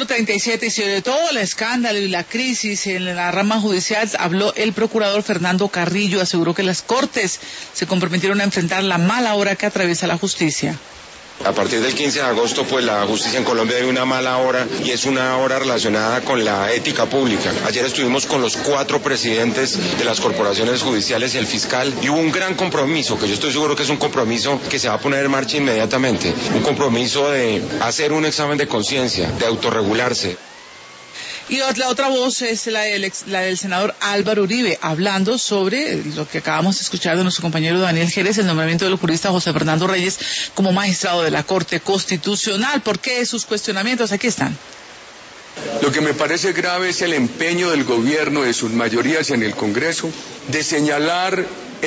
5:37, y sobre todo el escándalo y la crisis en la rama judicial habló el procurador Fernando Carrillo. Aseguró que las Cortes se comprometieron a enfrentar la mala hora que atraviesa la justicia. A partir del 15 de agosto, pues la justicia en Colombia vive una mala hora, y es una hora relacionada con la ética pública. Ayer estuvimos con los 4 presidentes de las corporaciones judiciales y el fiscal, y hubo un gran compromiso, que yo estoy seguro que es un compromiso que se va a poner en marcha inmediatamente. Un compromiso de hacer un examen de conciencia, de autorregularse. Y la otra voz es la del senador Álvaro Uribe, hablando sobre lo que acabamos de escuchar de nuestro compañero Daniel Jerez, el nombramiento del jurista José Fernando Reyes como magistrado de la Corte Constitucional. ¿Por qué sus cuestionamientos? Aquí están. Lo que me parece grave es el empeño del gobierno, de sus mayorías en el Congreso, de señalar